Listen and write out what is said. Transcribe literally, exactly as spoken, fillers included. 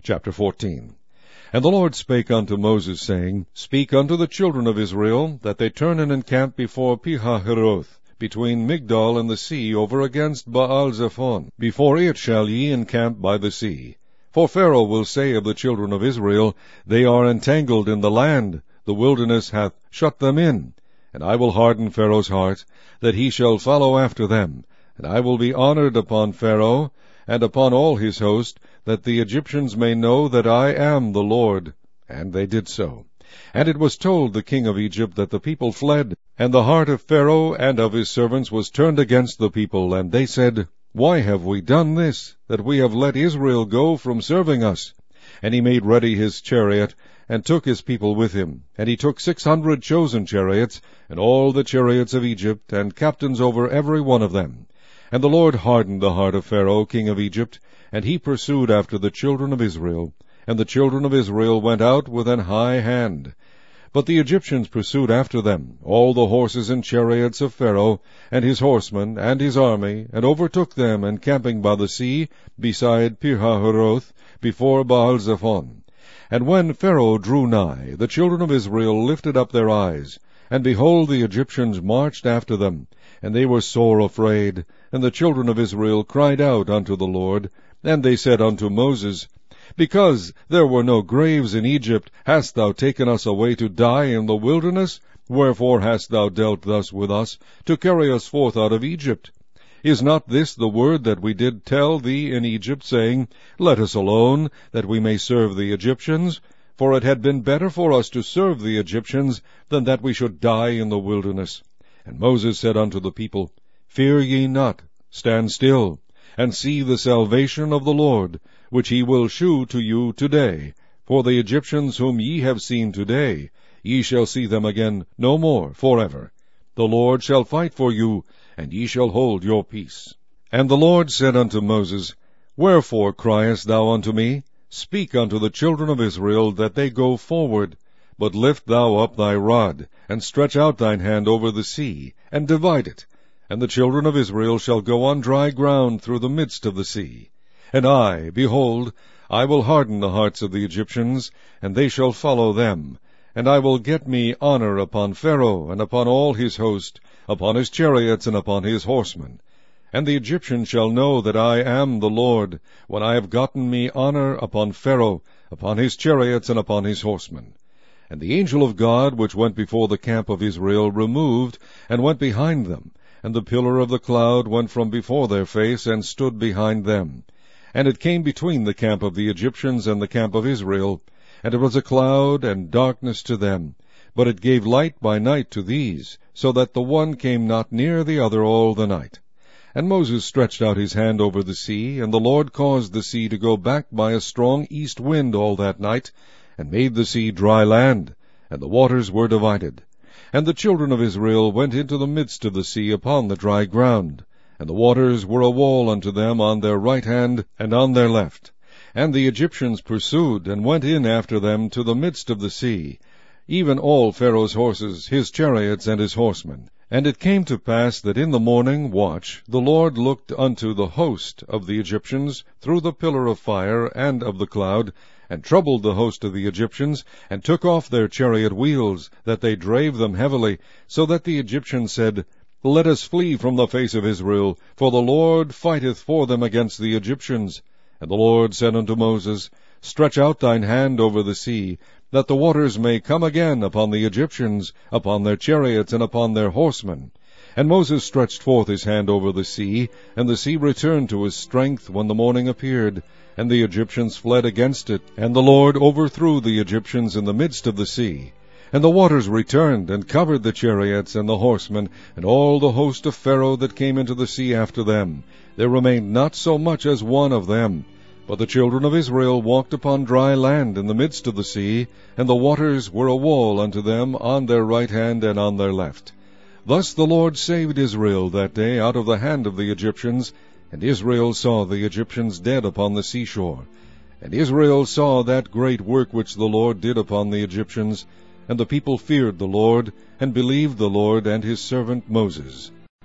Chapter fourteen. And the Lord spake unto Moses, saying, Speak unto the children of Israel, that they turn and encamp before Pihahiroth, between Migdol and the sea, over against Baal-zephon. Before it shall ye encamp by the sea. For Pharaoh will say of the children of Israel, They are entangled in the land, the wilderness hath shut them in. And I will harden Pharaoh's heart, that he shall follow after them. And I will be honored upon Pharaoh, and upon all his host, that the Egyptians may know that I am the Lord. And they did so. And it was told the king of Egypt that the people fled, and the heart of Pharaoh and of his servants was turned against the people. And they said, Why have we done this, that we have let Israel go from serving us? And he made ready his chariot, and took his people with him. And he took six hundred chosen chariots, and all the chariots of Egypt, and captains over every one of them. And the Lord hardened the heart of Pharaoh king of Egypt, and he pursued after the children of Israel. And the children of Israel went out with an high hand. But the Egyptians pursued after them, all the horses and chariots of Pharaoh, and his horsemen, and his army, and overtook them, encamping by the sea, beside Pihahiroth, before Baal-zephon. And when Pharaoh drew nigh, the children of Israel lifted up their eyes, and behold, the Egyptians marched after them, and they were sore afraid. And the children of Israel cried out unto the Lord, and they said unto Moses, Because there were no graves in Egypt, hast thou taken us away to die in the wilderness? Wherefore hast thou dealt thus with us, to carry us forth out of Egypt? Is not this the word that we did tell thee in Egypt, saying, Let us alone, that we may serve the Egyptians? For it had been better for us to serve the Egyptians, than that we should die in the wilderness. And Moses said unto the people, Fear ye not, stand still, and see the salvation of the Lord, which he will shew to you today. For the Egyptians whom ye have seen today, ye shall see them again no more forever. The Lord shall fight for you, and ye shall hold your peace. And the Lord said unto Moses, Wherefore criest thou unto me? Speak unto the children of Israel, that they go forward. But lift thou up thy rod, and stretch out thine hand over the sea, and divide it. And the children of Israel shall go on dry ground through the midst of the sea. And I, behold, I will harden the hearts of the Egyptians, and they shall follow them. And I will get me honor upon Pharaoh, and upon all his host, upon his chariots, and upon his horsemen. And the Egyptians shall know that I am the Lord, when I have gotten me honor upon Pharaoh, upon his chariots, and upon his horsemen. And the angel of God, which went before the camp of Israel, removed, and went behind them. And the pillar of the cloud went from before their face, and stood behind them. And it came between the camp of the Egyptians and the camp of Israel. And it was a cloud and darkness to them. But it gave light by night to these, so that the one came not near the other all the night. And Moses stretched out his hand over the sea, and the Lord caused the sea to go back by a strong east wind all that night, and made the sea dry land, and the waters were divided. And the children of Israel went into the midst of the sea upon the dry ground, and the waters were a wall unto them on their right hand and on their left. And the Egyptians pursued, and went in after them to the midst of the sea, even all Pharaoh's horses, his chariots, and his horsemen. And it came to pass that in the morning watch the Lord looked unto the host of the Egyptians through the pillar of fire and of the cloud, and troubled the host of the Egyptians, and took off their chariot wheels, that they drave them heavily, so that the Egyptians said, Let us flee from the face of Israel, for the Lord fighteth for them against the Egyptians. And the Lord said unto Moses, Stretch out thine hand over the sea, that the waters may come again upon the Egyptians, upon their chariots, and upon their horsemen. And Moses stretched forth his hand over the sea, and the sea returned to his strength when the morning appeared, and the Egyptians fled against it, and the Lord overthrew the Egyptians in the midst of the sea. And the waters returned, and covered the chariots and the horsemen, and all the host of Pharaoh that came into the sea after them. There remained not so much as one of them. But the children of Israel walked upon dry land in the midst of the sea, and the waters were a wall unto them on their right hand and on their left. Thus the Lord saved Israel that day out of the hand of the Egyptians, and Israel saw the Egyptians dead upon the seashore. And Israel saw that great work which the Lord did upon the Egyptians, and the people feared the Lord, and believed the Lord and his servant Moses.